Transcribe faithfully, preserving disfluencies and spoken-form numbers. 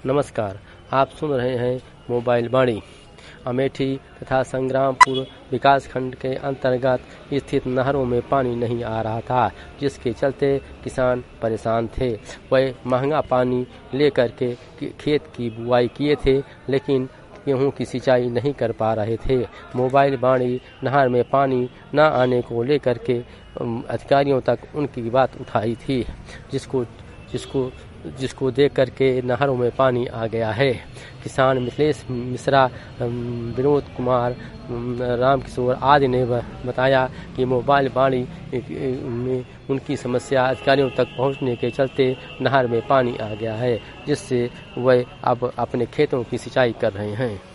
नमस्कार, आप सुन रहे हैं मोबाइल वाणी। अमेठी तथा संग्रामपुर विकासखंड के अंतर्गत स्थित नहरों में पानी नहीं आ रहा था, जिसके चलते किसान परेशान थे। वह महंगा पानी लेकर के खेत की बुआई किए थे, लेकिन गेहूं की सिंचाई नहीं कर पा रहे थे। मोबाइल वाणी नहर में पानी न आने को लेकर के अधिकारियों तक उनकी बात उठाई थी, जिसको जिसको जिसको देख करके नहरों में पानी आ गया है। किसान मिथिलेश मिश्रा, विनोद कुमार, रामकिशोर आदि ने बताया कि मोबाइल वाणी में उनकी समस्या अधिकारियों तक पहुंचने के चलते नहर में पानी आ गया है, जिससे वह अब अपने खेतों की सिंचाई कर रहे हैं।